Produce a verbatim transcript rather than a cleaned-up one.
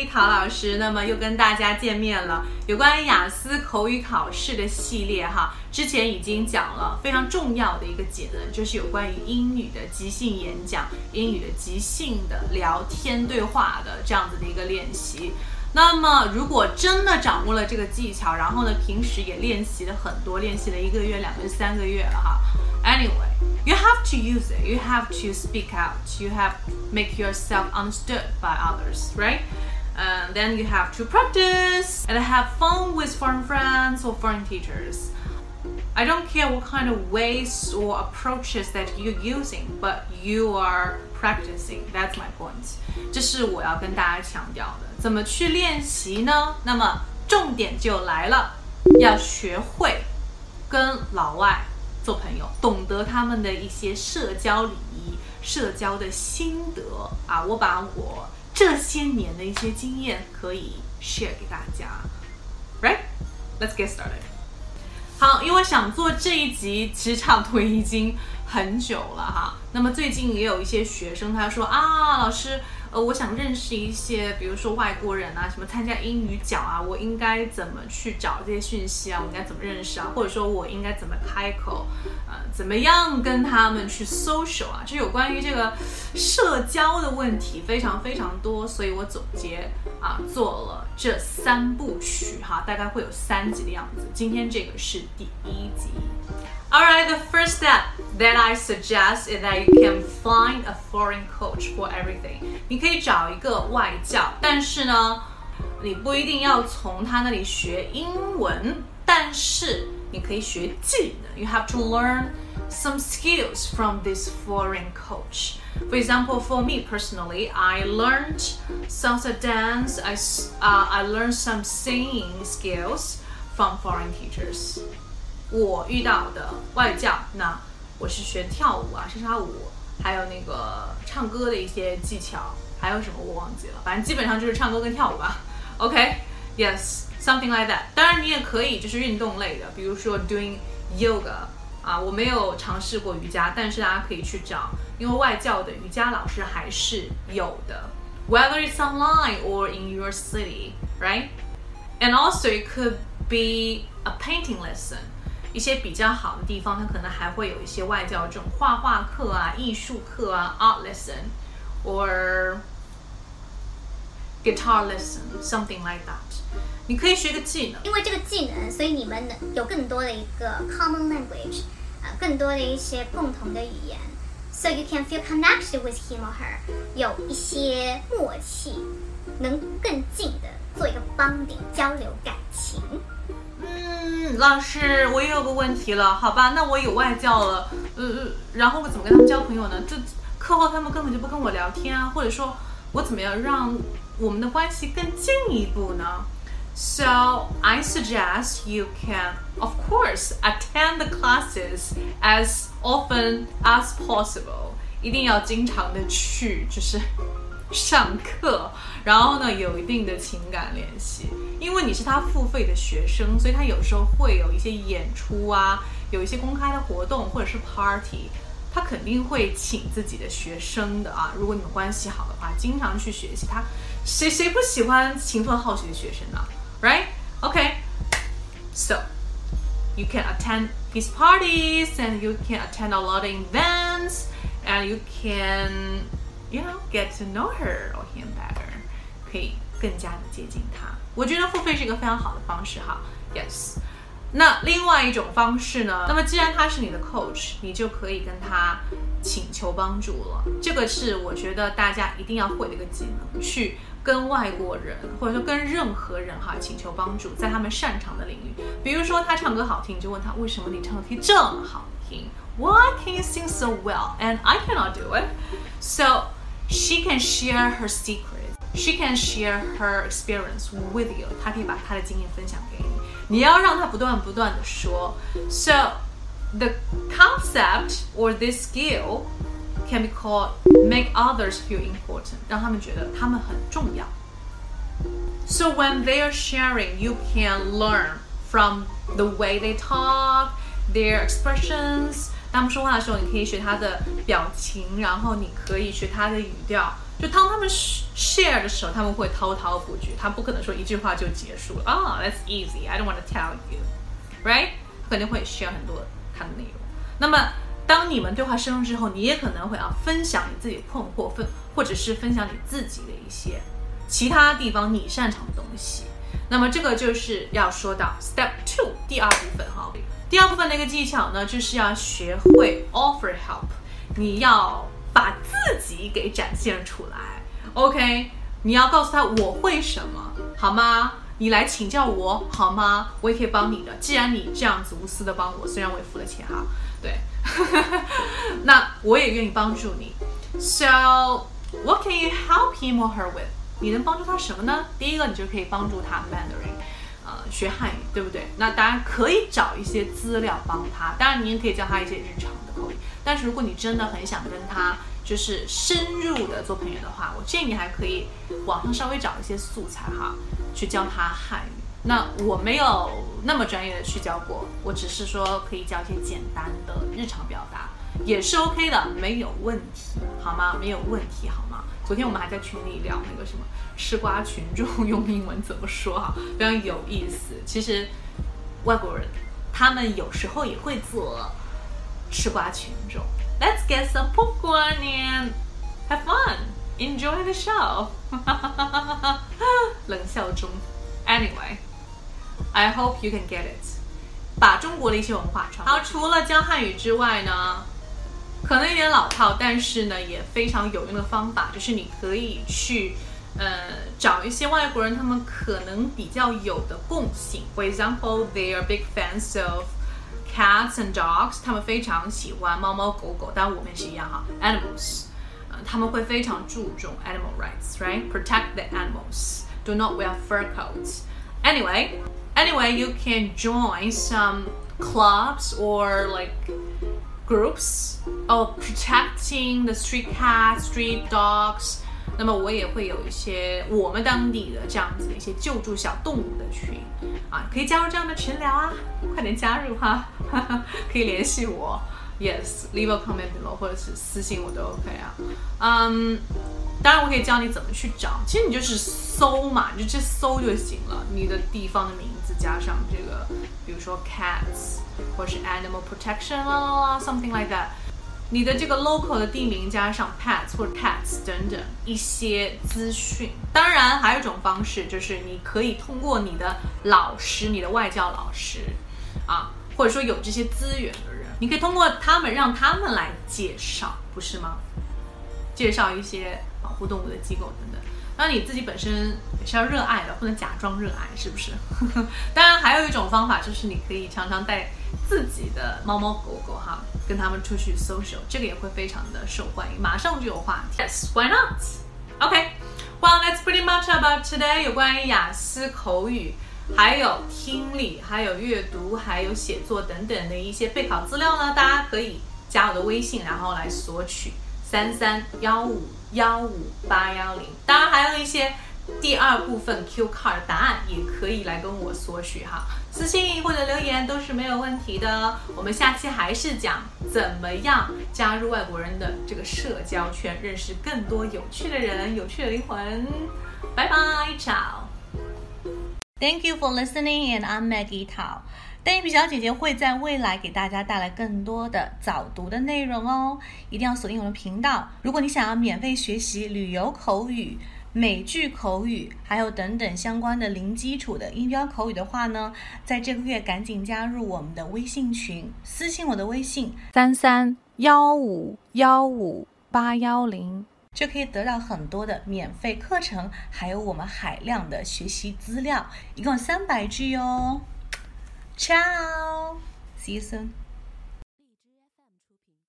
Hi， 陶老师，那么又跟大家见面了。有关于雅思口语考试的系列哈，之前已经讲了非常重要的一个技能，就是有关于英语的即兴演讲、英语的即兴的聊天对话的这样子的一个练习。那么如果真的掌握了这个技巧，然后呢，平时也练习了很多，练习了一个月、两个月、三个月了哈。Anyway, you have to use it. You have to speak out. You have to make yourself understood by others, right? And then you have to practice and have fun with foreign friends or foreign teachers. I don't care what kind of ways or approaches that you're using, but you are practicing. That's my point. 这是我要跟大家强调的。怎么去练习呢？那么重点就来了，要学会跟老外做朋友，懂得他们的一些社交礼仪、社交的心得啊！我把我这些年的一些经验可以 share 给大家 ，right? Let's get started. 好，因为想做这一集，其实差不多已经很久了哈。那么最近也有一些学生他说啊，老师。呃，我想认识一些，比如说外国人啊，什么参加英语角啊，我应该怎么去找这些讯息啊？我应该怎么认识啊？或者说我应该怎么开口？呃，怎么样跟他们去 social 啊？就有关于这个社交的问题非常非常多，所以我总结啊做了这三部曲哈，大概会有三集的样子。今天这个是第一集。Alright, the first step that I suggest is that you can find a foreign coach for everything. 你可以找一个外教，但是呢，你不一定要从他那里学英文，但是你可以学技能。You have to learn some skills from this foreign coach. For example, for me personally, I learned salsa dance. I, uh, I learned some singing skills from foreign teachers.我遇到的外教，那我是学跳舞啊、莎莎舞，还有那个唱歌的一些技巧，还有什么我忘记了，反正基本上就是唱歌跟跳舞吧。OK, yes, something like that. 当然你也可以就是运动类的，比如说 doing yoga 啊，我没有尝试过瑜伽，但是大家可以去找，因为外教的瑜伽老师还是有的 ，whether it's online or in your city, right? And also it could be a painting lesson.一些比较好的地方，它可能还会有一些外教这种画画课啊、艺术课啊 ，art lesson or guitar lesson, something like that. 你可以学个技能， 因为这个技能，所以你们有更多的一个 common language， 呃，更多的一些共同的语言 ，so you can feel connected with him or her， 有一些默契，能更近的做一个 bonding 交流感情。 嗯，老师，我也有个问题了，好吧，那我有外教了，呃，然后我怎么跟他们交朋友呢？这课后他们根本就不跟我聊天啊，或者说，我怎么样让我们的关系更进一步呢 ？So I suggest you can, of course, attend the classes as often as possible. 一定要经常的去，就是上课，然后呢，有一定的情感联系。因为你是他付费的学生，所以他有时候会有一些演出啊，有一些公开的活动或者是 party， 他肯定会请自己的学生的啊。如果你们关系好的话，经常去学习他，谁谁不喜欢勤奋好学的学生呢 ？Right? Okay. So you can attend his parties and you can attend a lot of events and you can, you know, get to know her or him better. 可以更加的接近他。我觉得付费是一个非常好的方式哈 ，yes。那另外一种方式呢？那么既然他是你的 coach， 你就可以跟他请求帮助了。这个是我觉得大家一定要会的一个技能，去跟外国人或者说跟任何人哈请求帮助，在他们擅长的领域。比如说他唱歌好听，你就问他为什么你唱歌可以这么好听 ？Why can you sing so well? And I cannot do it. So she can share her secret.She can share her experience with you. 她可以把她的经验分享给你。你要让她不断不断的说。So the concept or this skill can be called make others feel important. 让他们觉得他们很重要。So when they are sharing, you can learn from the way they talk, their expressions. 当他们说话的时候，你可以学他的表情，然后你可以学他的语调。就当他们 share 的时候，他们会滔滔不绝，他不可能说一句话就结束了。啊、oh, ，that's easy. I don't want to tell you, right? 肯定会 share 很多他的内容。那么当你们对话深入之后，你也可能会啊分享你自己的困惑，分或者是分享你自己的一些其他地方你擅长的东西。那么这个就是要说到 step two 第二部分哈。第二部分的一个技巧呢，就是要学会 offer help， 你要把自己给展现出来 ，OK？ 你要告诉他我会什么，好吗？你来请教我好吗？我也可以帮你的。既然你这样子无私的帮我，虽然我也付了钱哈，对，那我也愿意帮助你。So what can you help him or her with？ 你能帮助他什么呢？第一个，你就可以帮助他 Mandarin， 呃，学汉语，对不对？那当然可以找一些资料帮他，当然你也可以教他一些日常的口语。但是如果你真的很想跟他就是深入的做朋友的话，我建议你还可以网上稍微找一些素材哈，去教他汉语。那我没有那么专业的去教过，我只是说可以教一些简单的日常表达，也是 OK 的，没有问题，好吗？没有问题，好吗？昨天我们还在群里聊那个什么吃瓜群众用英文怎么说哈，非常有意思。其实外国人他们有时候也会做吃瓜群众。Let's get some popcorn and have fun. Enjoy the show. 冷笑中 Anyway, I hope you can get it. 把中国的一些文化传。好，除了教汉语之外呢，可能有点老套，但是呢也非常有用的方法，就是你可以去呃找一些外国人他们可能比较有的共性。For example, they are big fans of cats and dogs， 他们非常喜欢猫猫狗狗，当然我们也是一样哈 ，animals， 呃，他们会非常注重 animal rights， right? Protect the animals. Do not wear fur coats. Anyway, anyway, you can join some clubs or like groups of protecting the street cats, street dogs. 那么我也会有一些我们当地的这样子的一些救助小动物的群啊，可以加入这样的群聊啊，快点加入哈，可以联系我 ，yes, leave a comment below 或者是私信我都 OK 啊，嗯，当然我可以教你怎么去找，其实你就是搜嘛，你就直接搜就行了，你的地方的名字加上这个，比如说 cats 或者是 animal protection 啦 something like that。你的这个 local 的地名加上 pets 或者 cats 等等一些资讯。当然还有一种方式，就是你可以通过你的老师，你的外教老师啊，或者说有这些资源的人，你可以通过他们让他们来介绍，不是吗？介绍一些保护动物的机构等等。当然你自己本身也是要热爱的，不能假装热爱，是不是？当然还有一种方法，就是你可以常常带自己的猫猫狗狗哈，跟他们出去 social， 这个也会非常的受欢迎，马上就有话题。Yes, why not? Okay, well that's pretty much about today. 有关于雅思口语，还有听力，还有阅读，还有写作等等的一些备考资料呢，大家可以加我的微信，然后来索取三三幺五幺五八幺零。当然还有一些第二部分 Q card 答案也可以来跟我索取哈，私信或者留言都是没有问题的。我们下期还是讲怎么样加入外国人的这个社交圈，认识更多有趣的人、有趣的灵魂。拜拜 ciao Thank you for listening, and I'm Maggie Tao。邓一皮小姐姐会在未来给大家带来更多的早读的内容哦，一定要锁定我的频道。如果你想要免费学习旅游口语、美剧口语，还有等等相关的零基础的音标口语的话呢，在这个月赶紧加入我们的微信群，私信我的微信三三幺五幺五八幺零，就可以得到很多的免费课程，还有我们海量的学习资料，一共三百句哦。Ciao, see you soon.